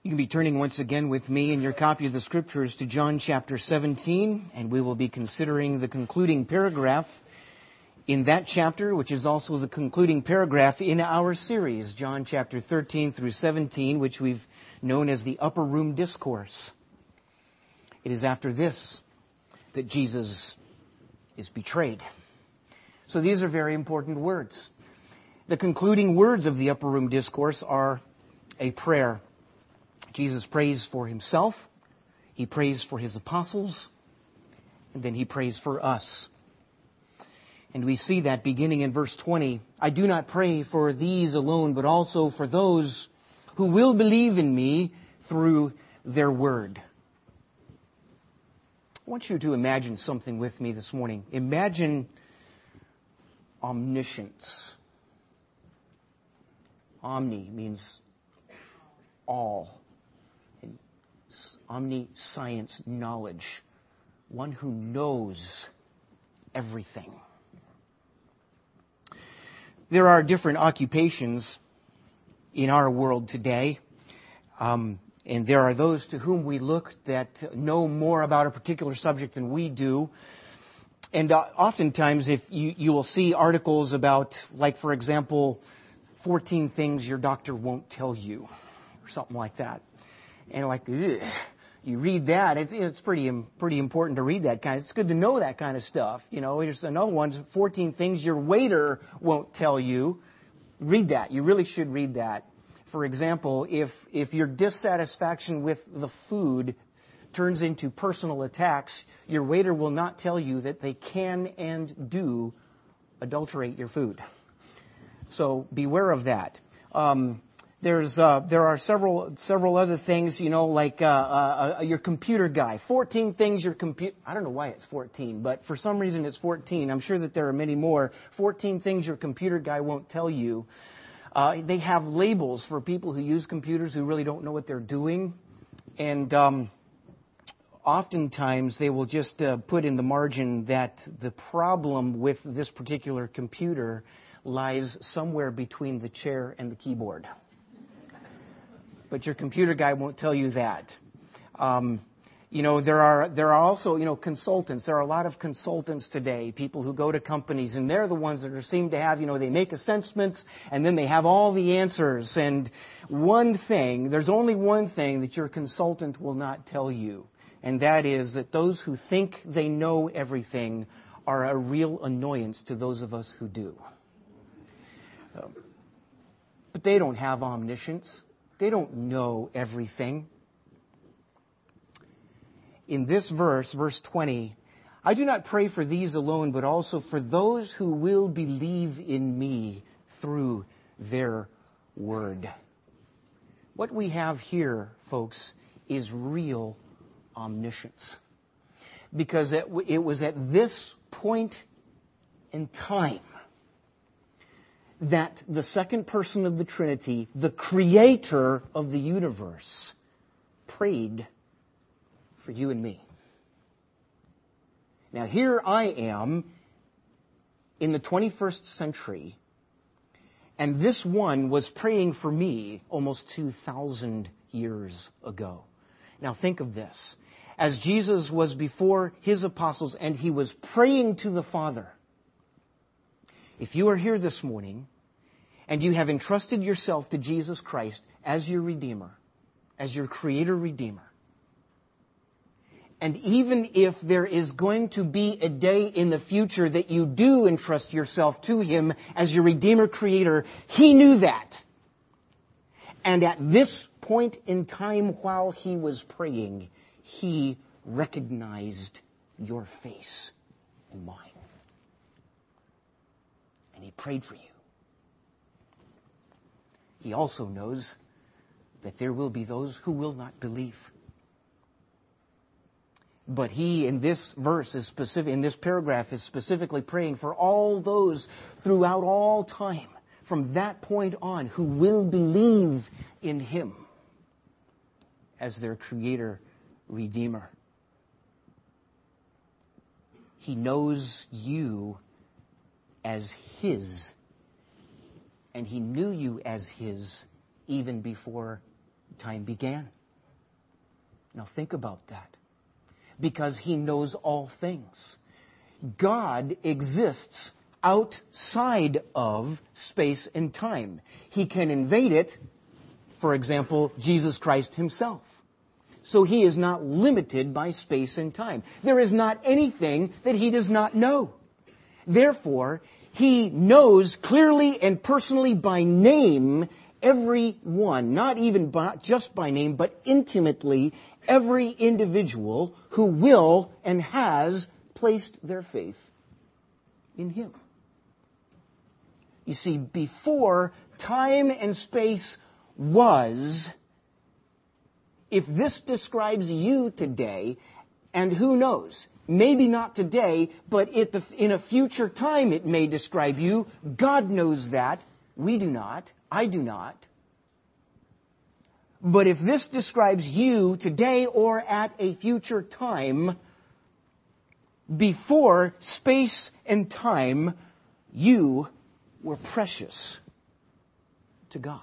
You can be turning once again with me in your copy of the Scriptures to John chapter 17, and we will be considering the concluding paragraph in that chapter, which is also the concluding paragraph in our series, John chapter 13 through 17, which we've known as the Upper Room Discourse. It is after this that Jesus is betrayed. So these are very important words. The concluding words of the Upper Room Discourse are a prayer. Jesus prays for himself, he prays for his apostles, and then he prays for us. And we see that beginning in verse 20. I do not pray for these alone, but also for those who will believe in me through their word. I want you to imagine something with me this morning. Imagine omniscience. Omni means all. And omniscience, knowledge. One who knows everything. There are different occupations in our world today. And there are those to whom we look that know more about a particular subject than we do. And oftentimes, if you will see articles about, like, for example, 14 things your doctor won't tell you, or something like that. And like, ugh, you read that, it's pretty important to read that kind. It's good to know that kind of stuff. You know, there's another one, 14 things your waiter won't tell you. Read that. You really should read that. For example, if your dissatisfaction with the food turns into personal attacks, your waiter will not tell you that they can and do adulterate your food. So beware of that. There are several other things, you know, like your computer guy. 14 things your computer. I don't know why it's 14, but for some reason it's 14. I'm sure that there are many more. 14 things your computer guy won't tell you. They have labels for people who use computers who really don't know what they're doing, and oftentimes they will just put in the margin that the problem with this particular computer lies somewhere between the chair and the keyboard. But your computer guy won't tell you that. You know, there are also, you know, consultants. There are a lot of consultants today, people who go to companies, and they're the ones that seem to have, you know, they make assessments, and then they have all the answers. And there's only one thing that your consultant will not tell you, and that is that those who think they know everything are a real annoyance to those of us who do. But they don't have omniscience. They don't know everything. In this verse 20, I do not pray for these alone, but also for those who will believe in me through their word. What we have here, folks, is real omniscience. Because it was at this point in time that the second person of the Trinity, the creator of the universe, prayed for you and me. Now here I am in the 21st century, and this one was praying for me almost 2,000 years ago. Now think of this. As Jesus was before his apostles and he was praying to the Father, if you are here this morning and you have entrusted yourself to Jesus Christ as your Redeemer, as your Creator-Redeemer, and even if there is going to be a day in the future that you do entrust yourself to Him as your Redeemer-Creator, He knew that. And at this point in time while He was praying, He recognized your face and mine. And He prayed for you. He also knows that there will be those who will not believe. But He, in this verse, in this paragraph, is specifically praying for all those throughout all time, from that point on, who will believe in Him as their Creator, Redeemer. He knows you as His, and He knew you as His even before time began. Now think about that. Because He knows all things. God exists outside of space and time. He can invade it, for example, Jesus Christ Himself. So He is not limited by space and time. There is not anything that He does not know. Therefore, He knows clearly and personally by name every one, not even just by name, but intimately every individual who will and has placed their faith in Him. You see, before time and space was, if this describes you today, and who knows, maybe not today, but in a future time it may describe you. God knows that. We do not. I do not. But if this describes you today or at a future time, before space and time, you were precious to God.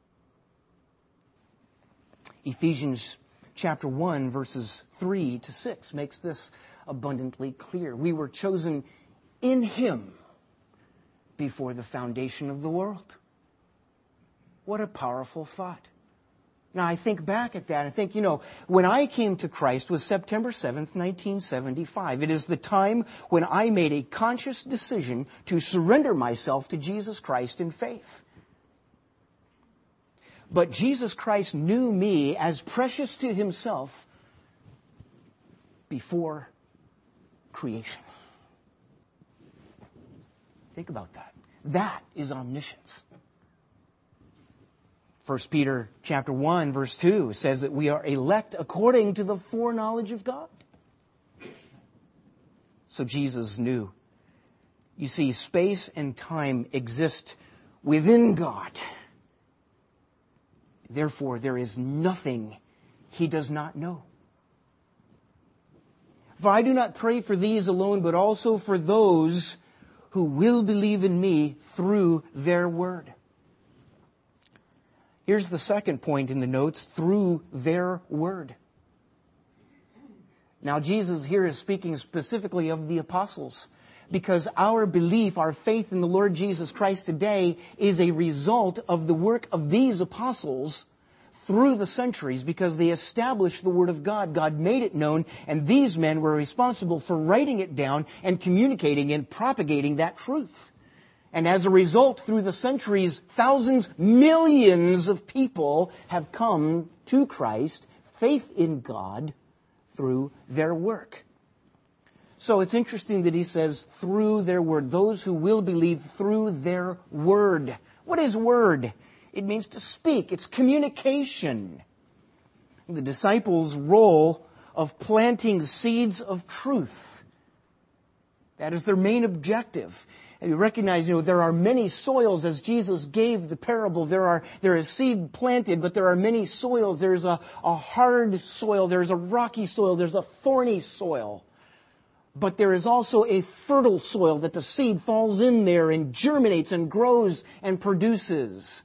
Ephesians chapter 1, verses 3 to 6 makes this abundantly clear. We were chosen in Him before the foundation of the world. What a powerful thought. Now, I think back at that and think, when I came to Christ was September 7th, 1975. It is the time when I made a conscious decision to surrender myself to Jesus Christ in faith. But Jesus Christ knew me as precious to Himself before creation. Think about that. That is omniscience. 1 Peter chapter 1, verse 2 says that we are elect according to the foreknowledge of God. So Jesus knew. You see, space and time exist within God. Therefore, there is nothing He does not know. For I do not pray for these alone, but also for those who will believe in me through their word. Here's the second point in the notes, through their word. Now, Jesus here is speaking specifically of the apostles, because our belief, our faith in the Lord Jesus Christ today is a result of the work of these apostles through the centuries, because they established the Word of God. God made it known, and these men were responsible for writing it down and communicating and propagating that truth. And as a result, through the centuries, thousands, millions of people have come to Christ, faith in God, through their work. So it's interesting that he says, through their word, those who will believe through their word. What is word? It means to speak. It's communication. The disciples' role of planting seeds of truth. That is their main objective. And you recognize, there are many soils, as Jesus gave the parable. There is seed planted, but there are many soils. There's a hard soil, there's a rocky soil, there's a thorny soil. But there is also a fertile soil that the seed falls in there and germinates and grows and produces.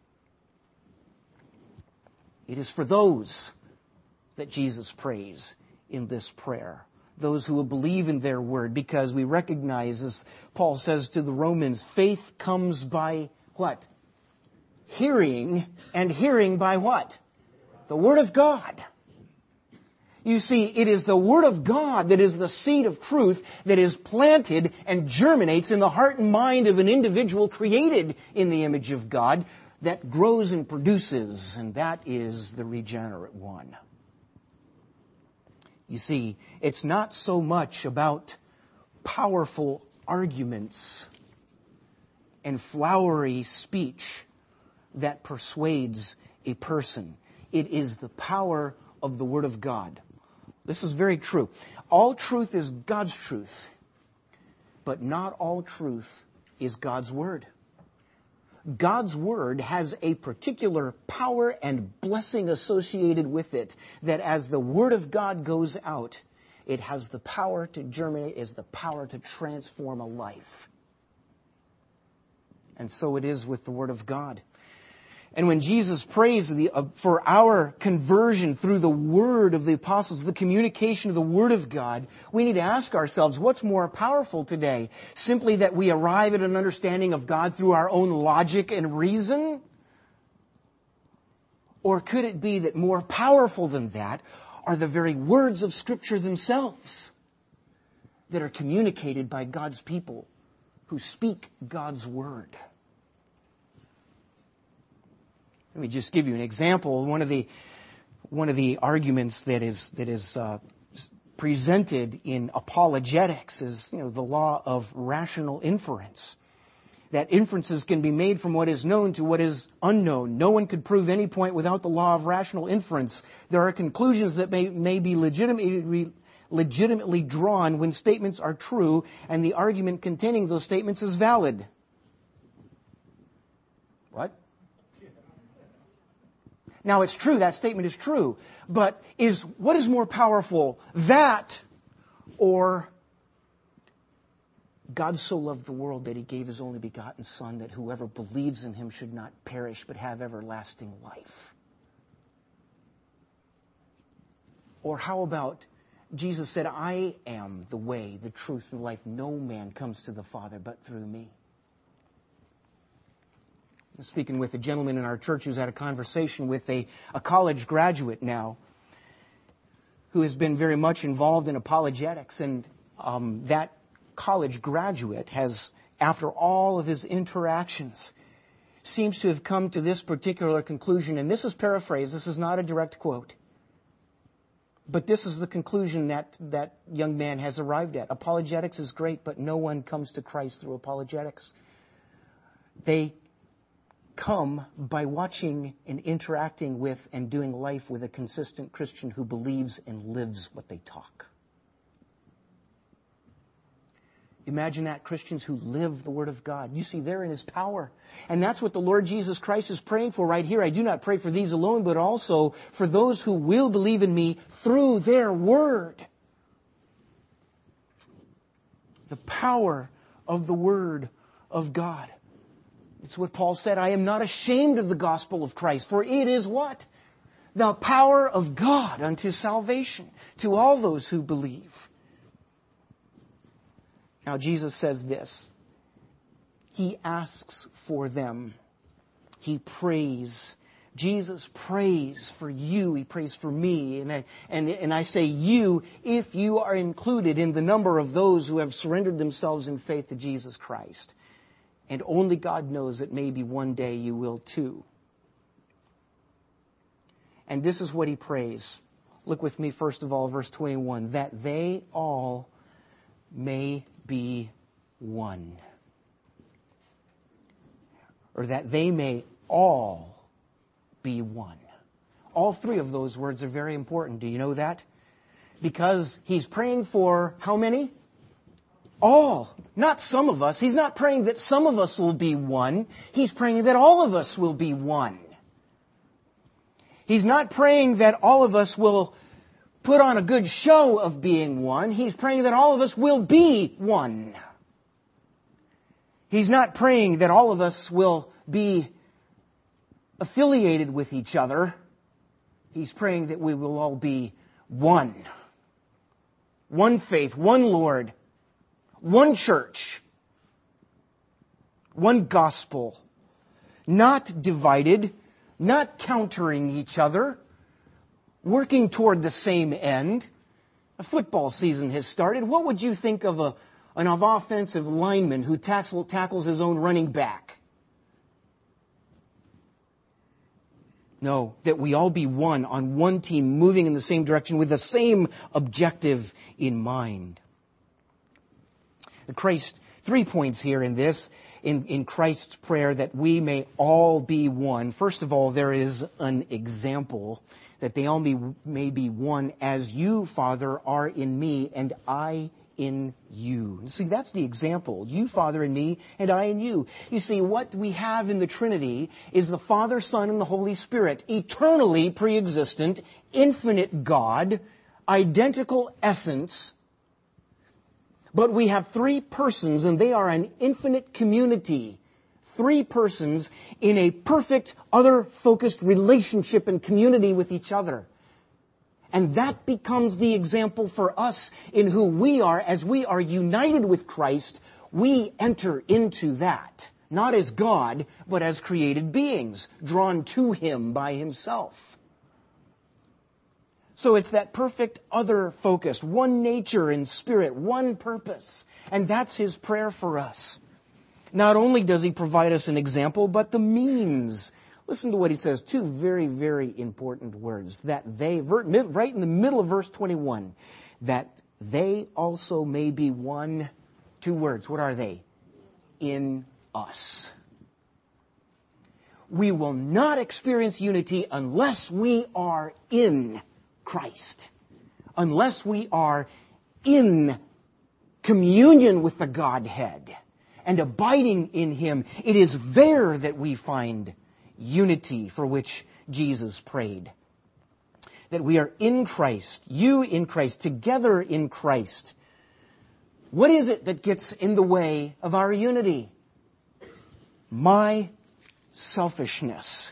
It is for those that Jesus prays in this prayer. Those who will believe in their word, because we recognize, as Paul says to the Romans, faith comes by what? Hearing, and hearing by what? The Word of God. You see, it is the Word of God that is the seed of truth that is planted and germinates in the heart and mind of an individual created in the image of God that grows and produces, and that is the regenerate one. You see, it's not so much about powerful arguments and flowery speech that persuades a person. It is the power of the Word of God. This is very true. All truth is God's truth, but not all truth is God's Word. God's Word has a particular power and blessing associated with it, that as the Word of God goes out, it has the power to germinate, is the power to transform a life. And so it is with the Word of God. And when Jesus prays for our conversion through the Word of the apostles, the communication of the Word of God, we need to ask ourselves, what's more powerful today? Simply that we arrive at an understanding of God through our own logic and reason? Or could it be that more powerful than that are the very words of Scripture themselves that are communicated by God's people who speak God's Word? Let me just give you an example. One of the arguments that is presented in apologetics is, the law of rational inference. That inferences can be made from what is known to what is unknown. No one could prove any point without the law of rational inference. There are conclusions that may be legitimately drawn when statements are true and the argument containing those statements is valid. What? Now, it's true, that statement is true, but what is more powerful, that or God so loved the world that He gave His only begotten Son, that whoever believes in Him should not perish but have everlasting life? Or how about Jesus said, I am the way, the truth, and the life. No man comes to the Father but through me. I'm speaking with a gentleman in our church who's had a conversation with a college graduate now who has been very much involved in apologetics. And that college graduate has, after all of his interactions, seems to have come to this particular conclusion. And this is paraphrased. This is not a direct quote. But this is the conclusion that young man has arrived at. Apologetics is great, but no one comes to Christ through apologetics. They come by watching and interacting with and doing life with a consistent Christian who believes and lives what they talk. Imagine that, Christians who live the Word of God. You see, therein is power. And that's what the Lord Jesus Christ is praying for right here. I do not pray for these alone, but also for those who will believe in me through their Word. The power of the Word of God. It's what Paul said, I am not ashamed of the gospel of Christ, for it is what? The power of God unto salvation to all those who believe. Now Jesus says this. He asks for them. He prays. Jesus prays for you. He prays for me. And I say you if you are included in the number of those who have surrendered themselves in faith to Jesus Christ. And only God knows that maybe one day you will too. And this is what He prays. Look with me first of all, verse 21. That they all may be one. Or that they may all be one. All three of those words are very important. Do you know that? Because He's praying for how many? All. Not some of us. He's not praying that some of us will be one. He's praying that all of us will be one. He's not praying that all of us will put on a good show of being one. He's praying that all of us will be one. He's not praying that all of us will be affiliated with each other. He's praying that we will all be one. One faith, one Lord, one church, one gospel, not divided, not countering each other, working toward the same end. A football season has started. What would you think of an offensive lineman who tackles his own running back? No, that we all be one on one team, moving in the same direction with the same objective in mind. Christ, 3 points here in this, in Christ's prayer, that we may all be one. First of all, there is an example, that they all may be one as you, Father, are in me and I in you. See, that's the example. You, Father, in me and I in you. You see, what we have in the Trinity is the Father, Son, and the Holy Spirit, eternally pre-existent, infinite God, identical essence. But we have 3 persons, and they are an infinite community, three persons in a perfect, other-focused relationship and community with each other. And that becomes the example for us in who we are. As we are united with Christ, we enter into that, not as God, but as created beings, drawn to Him by Himself. So it's that perfect other-focused, one nature and spirit, one purpose. And that's His prayer for us. Not only does He provide us an example, but the means. Listen to what He says. Two very, very important words. That they, right in the middle of verse 21, that they also may be one. Two words. What are they? In us. We will not experience unity unless we are in Christ. Unless we are in communion with the Godhead and abiding in Him. It is there that we find unity for which Jesus prayed. That we are in Christ, you in Christ, together in Christ. What is it that gets in the way of our unity? My selfishness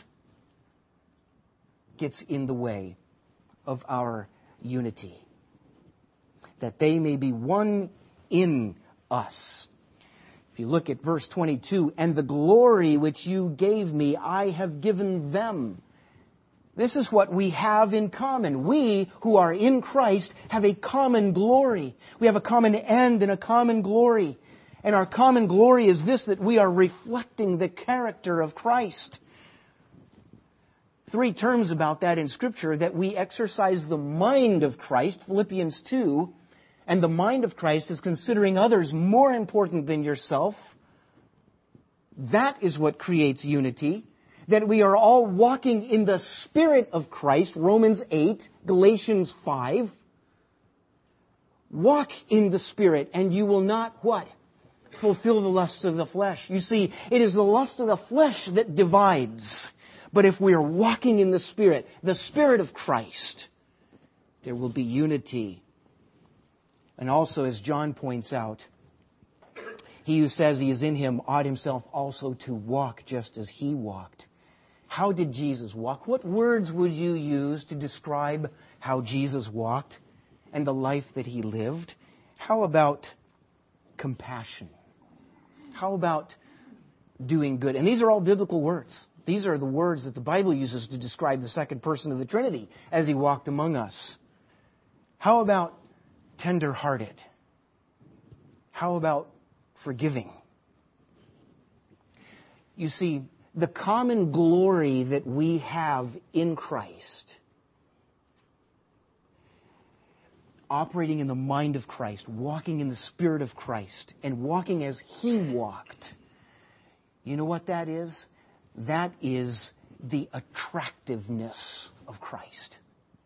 gets in the way of our unity. That they may be one in us. If you look at verse 22, and the glory which you gave me, I have given them. This is what we have in common. We who are in Christ have a common glory. We have a common end and a common glory. And our common glory is this, that we are reflecting the character of Christ. Three terms about that in Scripture, that we exercise the mind of Christ, Philippians 2, and the mind of Christ is considering others more important than yourself. That is what creates unity. That we are all walking in the Spirit of Christ, Romans 8, Galatians 5. Walk in the Spirit, and you will not, what? Fulfill the lusts of the flesh. You see, it is the lust of the flesh that divides. But if we are walking in the Spirit of Christ, there will be unity. And also, as John points out, he who says he is in Him ought himself also to walk just as He walked. How did Jesus walk? What words would you use to describe how Jesus walked and the life that He lived? How about compassion? How about doing good? And these are all biblical words. These are the words that the Bible uses to describe the second person of the Trinity as He walked among us. How about tender-hearted? How about forgiving? You see, the common glory that we have in Christ, operating in the mind of Christ, walking in the Spirit of Christ, and walking as He walked, you know what that is? That is the attractiveness of Christ.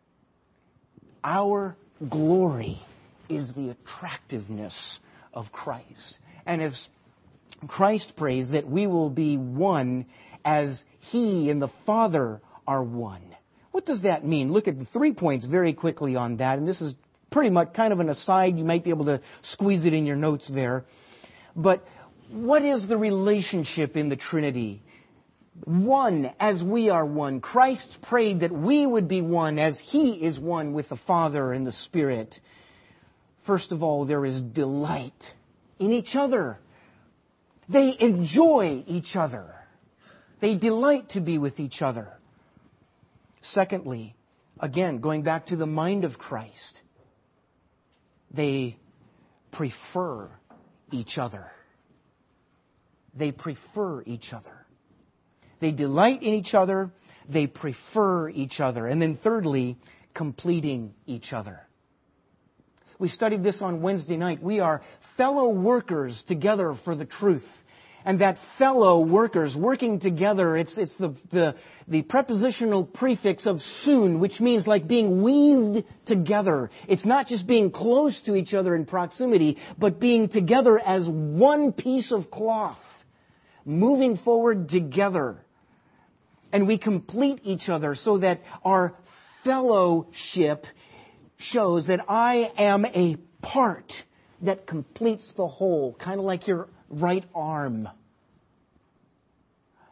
Our glory is the attractiveness of Christ. And as Christ prays that we will be one as He and the Father are one. What does that mean? Look at the 3 points very quickly on that. And this is pretty much kind of an aside. You might be able to squeeze it in your notes there. But what is the relationship in the Trinity? One as we are one. Christ prayed that we would be one as He is one with the Father and the Spirit. First of all, there is delight in each other. They enjoy each other. They delight to be with each other. Secondly, again, going back to the mind of Christ, they prefer each other. They prefer each other. They delight in each other. They prefer each other. And then thirdly, completing each other. We studied this on Wednesday night. We are fellow workers together for the truth. And that fellow workers working together, it's the prepositional prefix of soon, which means like being weaved together. It's not just being close to each other in proximity, but being together as one piece of cloth, moving forward together. And we complete each other so that our fellowship shows that I am a part that completes the whole, kind of like your right arm.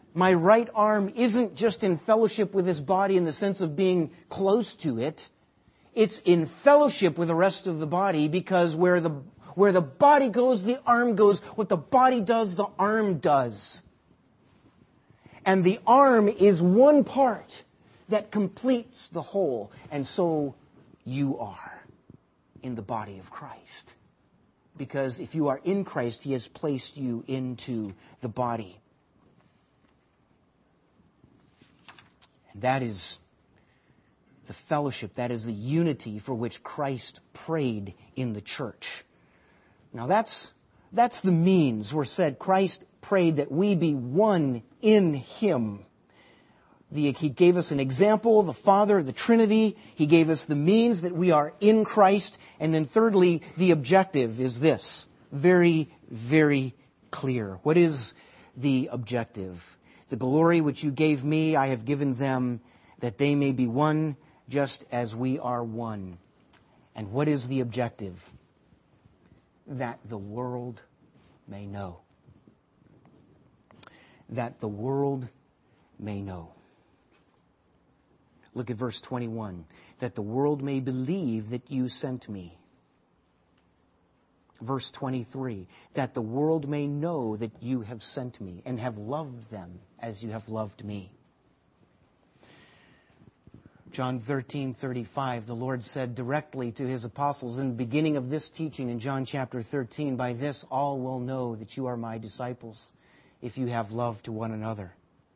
My right arm isn't just in fellowship with His body in the sense of being close to it. It's in fellowship with the rest of the body, because where the body goes, the arm goes. What the body does, the arm does. And the arm is one part that completes the whole. And so you are in the body of Christ. Because if you are in Christ, He has placed you into the body. And that is the fellowship, that is the unity for which Christ prayed in the church. Now that's the means. We're said Christ prayed that we be one in Him. He gave us an example, the Father, the Trinity. He gave us the means that we are in Christ. And then thirdly, the objective is this. Very, very clear. What is the objective? The glory which you gave me, I have given them, that they may be one, just as we are one. And what is the objective? That the world may know. That the world may know. Look at verse 21. That the world may believe that you sent me. Verse 23. That the world may know that you have sent me and have loved them as you have loved me. John 13:35, the Lord said directly to His apostles in the beginning of this teaching in John chapter 13, by this all will know that you are my disciples, if you have love to one another.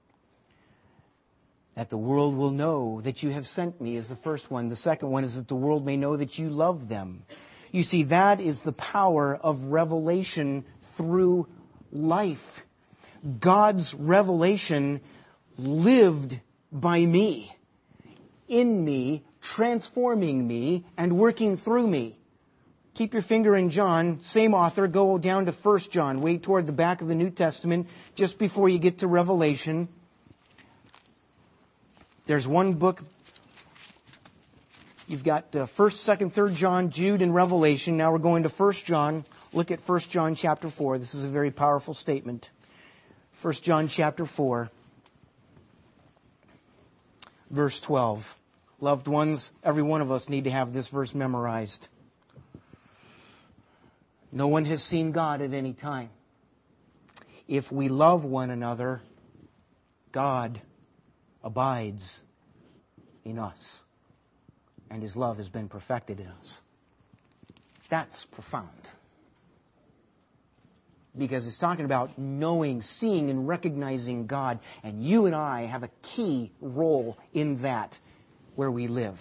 That the world will know that you have sent me is the first one. The second one is that the world may know that you love them. You see, that is the power of revelation through life. God's revelation lived by me, in me, transforming me, and working through me. Keep your finger in John, same author, go down to 1 John, way toward the back of the New Testament, just before you get to Revelation. There's one book. You've got 1st, 2nd, 3rd John, Jude, and Revelation. Now we're going to 1 John. Look at 1 John chapter 4. This is a very powerful statement. 1 John chapter 4, verse 12. Loved ones, every one of us need to have this verse memorized. No one has seen God at any time. If we love one another, God abides in us, and His love has been perfected in us. That's profound. Because it's talking about knowing, seeing, and recognizing God. And you and I have a key role in that where we live.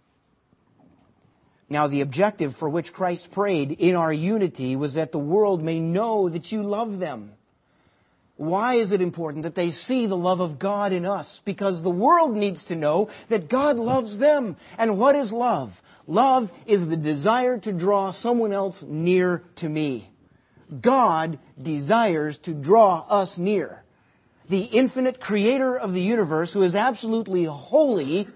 Now, the objective for which Christ prayed in our unity was that the world may know that you love them. Why is it important that they see the love of God in us? Because the world needs to know that God loves them. And what is love? Love is the desire to draw someone else near to me. God desires to draw us near. The infinite creator of the universe, who is absolutely holy,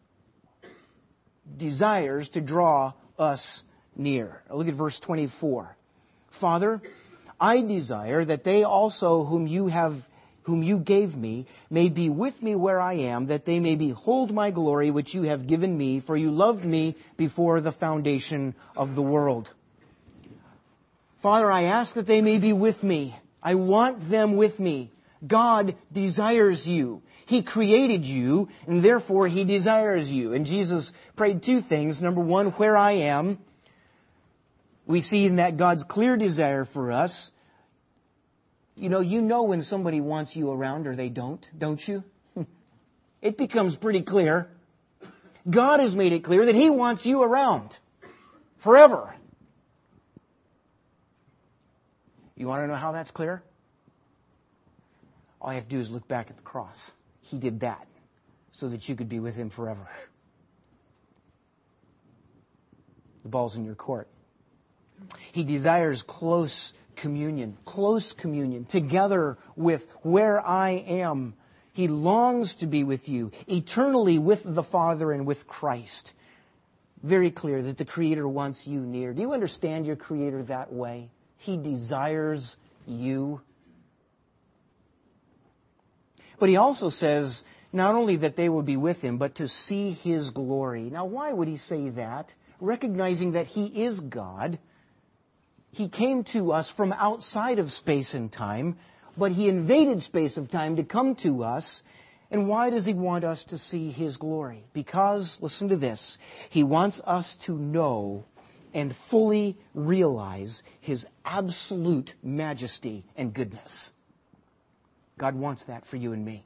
desires to draw us near. Look at verse 24. Father, I desire that they also whom you gave me may be with me where I am, that they may behold my glory which you have given me, for you loved me before the foundation of the world. Father, I ask that they may be with me. I want them with me. God desires you. He created you, and therefore He desires you. And Jesus prayed two things. Number one, where I am. We see in that God's clear desire for us. You know when somebody wants you around or they don't you? It becomes pretty clear. God has made it clear that He wants you around forever. You want to know how that's clear? All you have to do is look back at the cross. He did that so that you could be with Him forever. The ball's in your court. He desires close communion, together with where I am. He longs to be with you, eternally with the Father and with Christ. Very clear that the Creator wants you near. Do you understand your Creator that way? He desires you. But he also says not only that they would be with him, but to see his glory. Now, why would he say that? Recognizing that he is God. He came to us from outside of space and time, but he invaded space and time to come to us. And why does he want us to see his glory? Because, listen to this, he wants us to know and fully realize his absolute majesty and goodness. God wants that for you and me.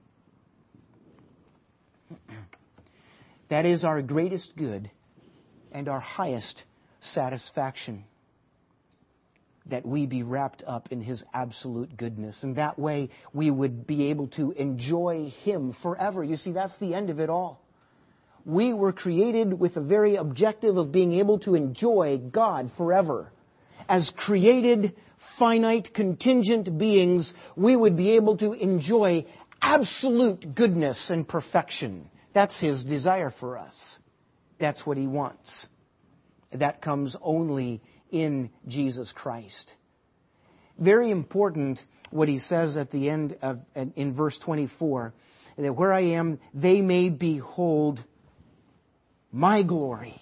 That is our greatest good and our highest satisfaction, that we be wrapped up in his absolute goodness. And that way we would be able to enjoy him forever. You see, that's the end of it all. We were created with a very objective of being able to enjoy God forever. As created, finite, contingent beings, we would be able to enjoy absolute goodness and perfection. That's his desire for us. That's what he wants. That comes only in Jesus Christ. Very important what he says at the end of, in verse 24, that where I am, they may behold my glory.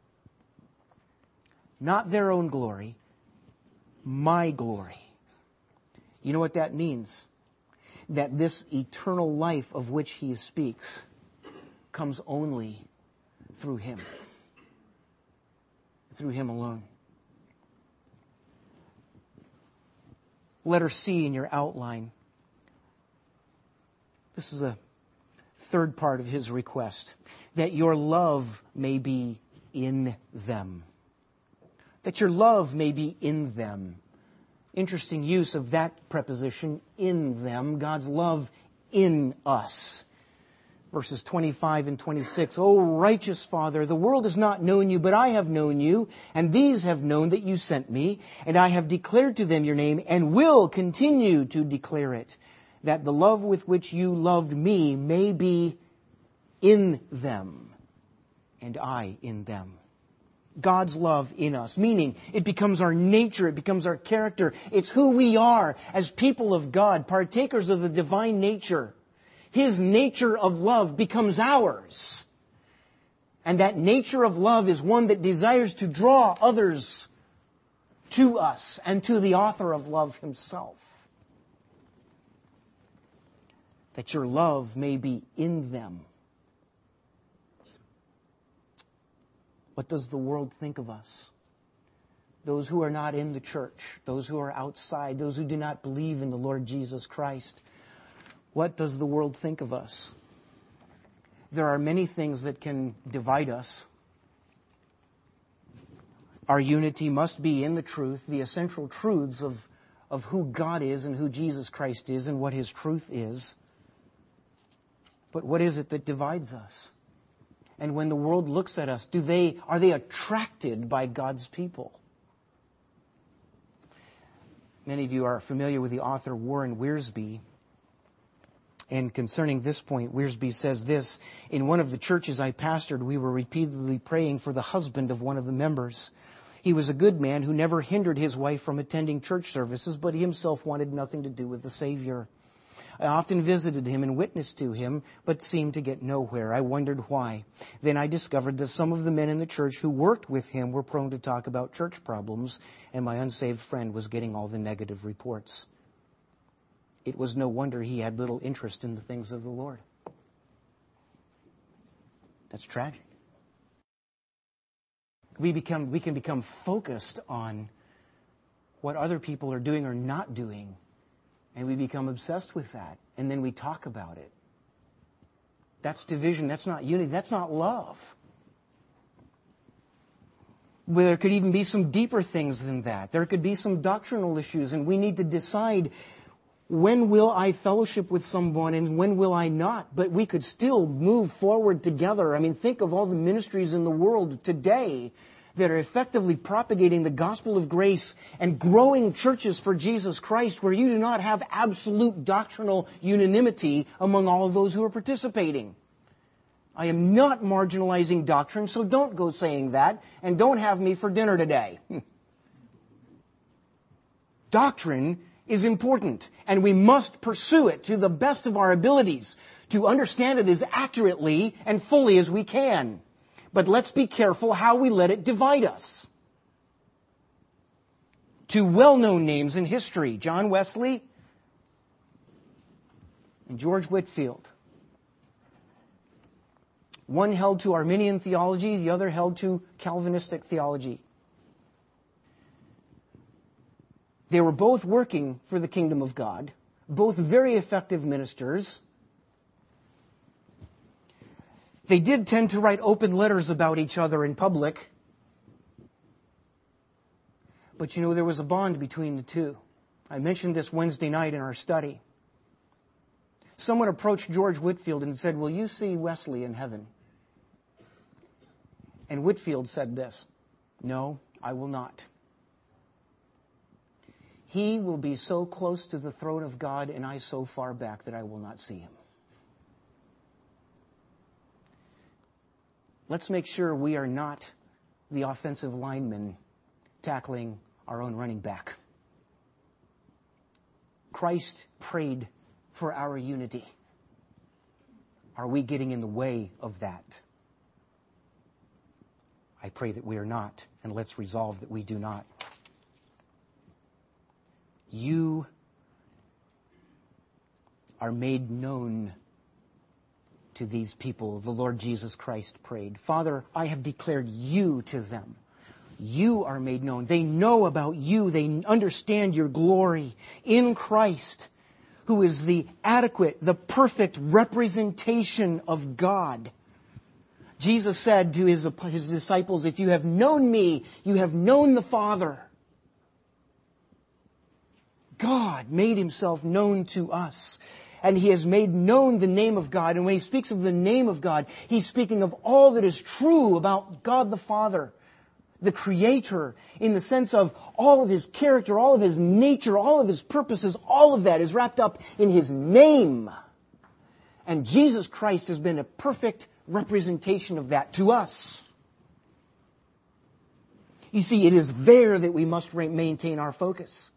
Not their own glory, my glory. You know what that means? That this eternal life of which he speaks comes only through him. Through him alone. Letter C in your outline. This is a third part of his request. That your love may be in them. That your love may be in them. Interesting use of that preposition, in them. God's love in us. Verses 25 and 26. O righteous Father, the world has not known you, but I have known you, and these have known that you sent me, and I have declared to them your name, and will continue to declare it, that the love with which you loved me may be in them, and I in them. God's love in us, meaning it becomes our nature, it becomes our character. It's who we are as people of God, partakers of the divine nature. His nature of love becomes ours. And that nature of love is one that desires to draw others to us and to the author of love himself. That your love may be in them. What does the world think of us? Those who are not in the church, those who are outside, those who do not believe in the Lord Jesus Christ. What does the world think of us? There are many things that can divide us. Our unity must be in the truth, the essential truths of who God is and who Jesus Christ is and what his truth is. But what is it that divides us? And when the world looks at us, are they attracted by God's people? Many of you are familiar with the author Warren Wiersbe. And concerning this point, Wiersbe says this: in one of the churches I pastored, we were repeatedly praying for the husband of one of the members. He was a good man who never hindered his wife from attending church services, but he himself wanted nothing to do with the Savior. I often visited him and witnessed to him, but seemed to get nowhere. I wondered why. Then I discovered that some of the men in the church who worked with him were prone to talk about church problems, and my unsaved friend was getting all the negative reports. It was no wonder he had little interest in the things of the Lord. That's tragic. We can become focused on what other people are doing or not doing, and we become obsessed with that, and then we talk about it. That's division. That's not unity. That's not love. Well, there could even be some deeper things than that. There could be some doctrinal issues, and we need to decide, when will I fellowship with someone and when will I not? But we could still move forward together. I mean, think of all the ministries in the world today that are effectively propagating the gospel of grace and growing churches for Jesus Christ, where you do not have absolute doctrinal unanimity among all of those who are participating. I am not marginalizing doctrine, so don't go saying that, and don't have me for dinner today. Doctrine is important, and we must pursue it to the best of our abilities to understand it as accurately and fully as we can. But let's be careful how we let it divide us. Two well-known names in history, John Wesley and George Whitefield. One held to Arminian theology, the other held to Calvinistic theology. They were both working for the kingdom of God, both very effective ministers. They did tend to write open letters about each other in public. But you know, there was a bond between the two. I mentioned this Wednesday night in our study. Someone approached George Whitefield and said, "Will you see Wesley in heaven?" And Whitefield said this, "No, I will not. He will be so close to the throne of God and I so far back that I will not see him." Let's make sure we are not the offensive lineman tackling our own running back. Christ prayed for our unity. Are we getting in the way of that? I pray that we are not, and let's resolve that we do not. You are made known to these people, the Lord Jesus Christ prayed. Father, I have declared you to them. You are made known. They know about you. They understand your glory in Christ, who is the adequate, the perfect representation of God. Jesus said to his disciples, "If you have known me, you have known the Father." God made himself known to us. And he has made known the name of God. And when he speaks of the name of God, he's speaking of all that is true about God the Father, the Creator, in the sense of all of his character, all of his nature, all of his purposes, all of that is wrapped up in his name. And Jesus Christ has been a perfect representation of that to us. You see, it is there that we must maintain our focus.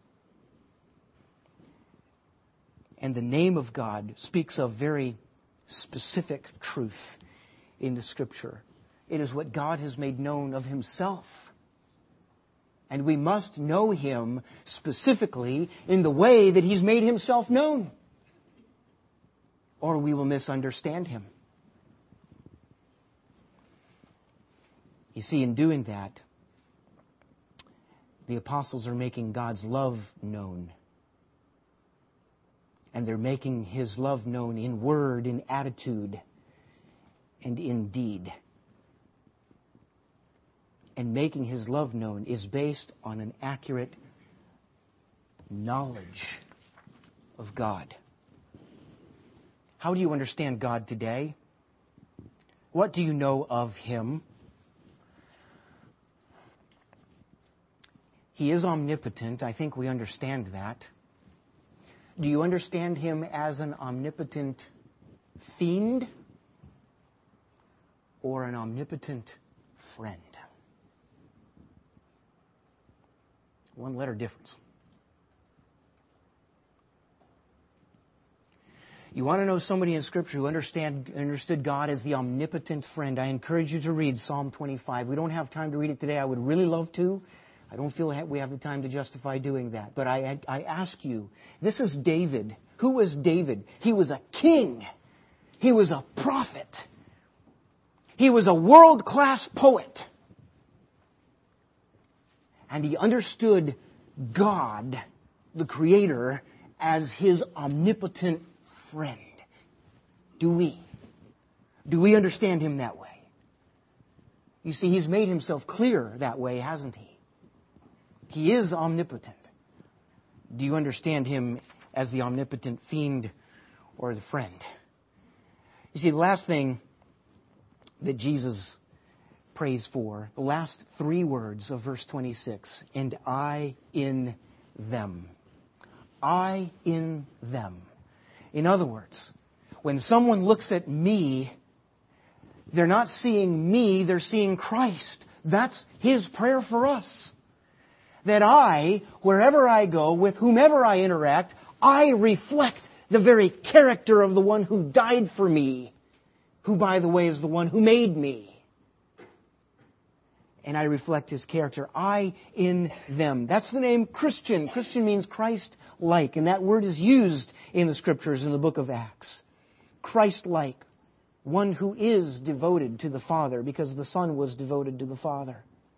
And the name of God speaks of very specific truth in the Scripture. It is what God has made known of himself. And we must know him specifically in the way that he's made himself known, or we will misunderstand him. You see, in doing that, the apostles are making God's love known. And they're making his love known in word, in attitude, and in deed. And making his love known is based on an accurate knowledge of God. How do you understand God today? What do you know of him? He is omnipotent. I think we understand that. Do you understand him as an omnipotent fiend or an omnipotent friend? One letter difference. You want to know somebody in Scripture who understood God as the omnipotent friend? I encourage you to read Psalm 25. We don't have time to read it today. I would really love to. I don't feel we have the time to justify doing that. But I ask you, this is David. Who was David? He was a king. He was a prophet. He was a world-class poet. And he understood God, the Creator, as his omnipotent friend. Do we? Do we understand him that way? You see, he's made himself clear that way, hasn't he? He is omnipotent. Do you understand him as the omnipotent fiend or the friend? You see, the last thing that Jesus prays for, the last three words of verse 26, and I in them. I in them. In other words, when someone looks at me, they're not seeing me, they're seeing Christ. That's his prayer for us. that I, wherever I go, with whomever I interact, I reflect the very character of the one who died for me, who, by the way, is the one who made me. And I reflect His character. I in them. That's the name Christian. Christian means Christ-like. And that word is used in the Scriptures in the book of Acts. Christ-like. One who is devoted to the Father because the Son was devoted to the Father.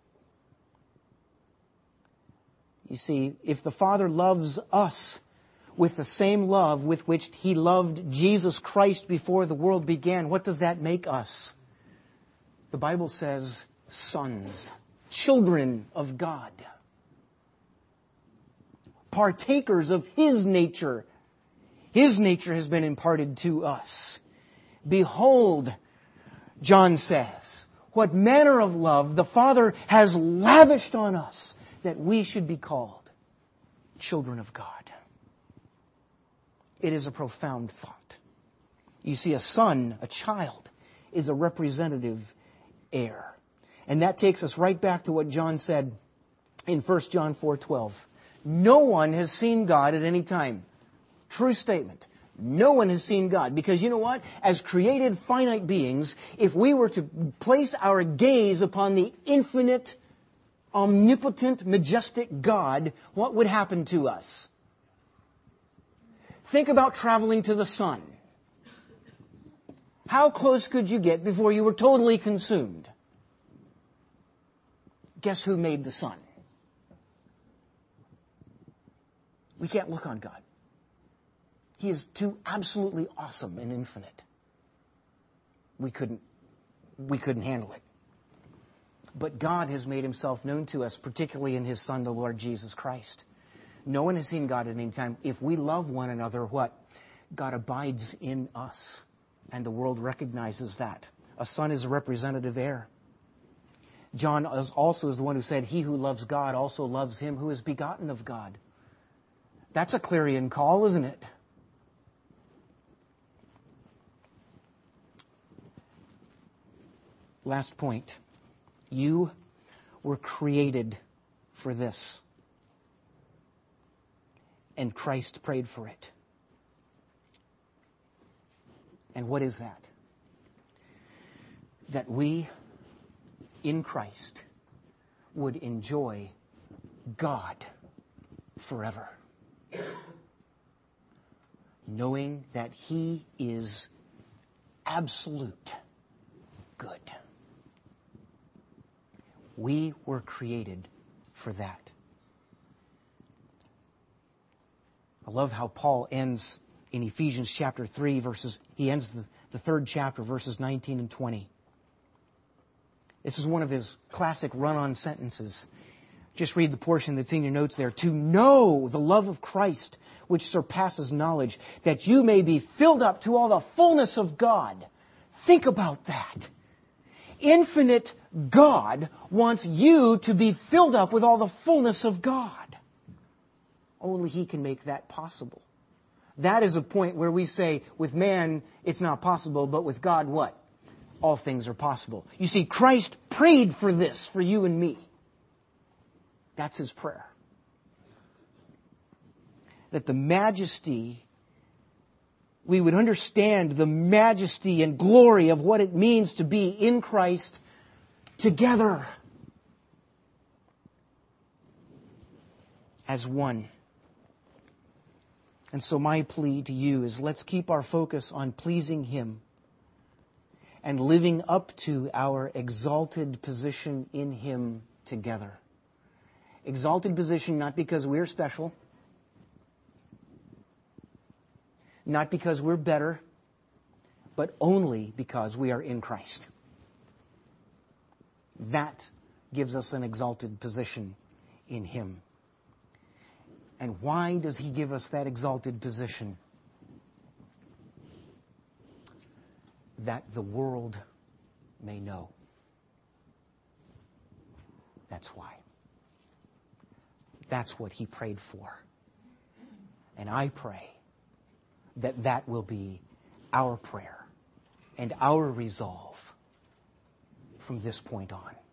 You see, if the Father loves us with the same love with which He loved Jesus Christ before the world began, what does that make us? The Bible says, sons, children of God, partakers of His nature. His nature has been imparted to us. Behold, John says, what manner of love the Father has lavished on us that we should be called children of God. It is a profound thought. You see, a son, a child, is a representative heir. And that takes us right back to what John said in 1 John 4:12. No one has seen God at any time. True statement. No one has seen God. Because you know what? As created finite beings, if we were to place our gaze upon the infinite, omnipotent, majestic God, what would happen to us? Think about traveling to the sun. How close could you get before you were totally consumed? Guess who made the sun? We can't look on God. He is too absolutely awesome and infinite. We couldn't handle it. But God has made Himself known to us, particularly in His Son, the Lord Jesus Christ. No one has seen God at any time. If we love one another, what? God abides in us. And the world recognizes that. A son is a representative heir. John also is the one who said, he who loves God also loves Him who is begotten of God. That's a clarion call, isn't it? Last point. You were created for this. And Christ prayed for it. And what is that? That we, in Christ, would enjoy God forever. Knowing that He is absolute good. We were created for that. I love how Paul ends in Ephesians chapter 3, he ends the third chapter, verses 19 and 20. This is one of his classic run-on sentences. Just read the portion that's in your notes there. To know the love of Christ, which surpasses knowledge, that you may be filled up to all the fullness of God. Think about that. Infinite God wants you to be filled up with all the fullness of God. Only He can make that possible. That is a point where we say, with man, it's not possible, but with God, what? All things are possible. You see, Christ prayed for this, for you and me. That's His prayer. That the majesty, we would understand the majesty and glory of what it means to be in Christ together as one. And so my plea to you is, let's keep our focus on pleasing Him and living up to our exalted position in Him together. Exalted position not because we're special, not because we're better, but only because we are in Christ. That gives us an exalted position in Him. And why does He give us that exalted position? That the world may know. That's why. That's what He prayed for. And I pray that that will be our prayer and our resolve from this point on.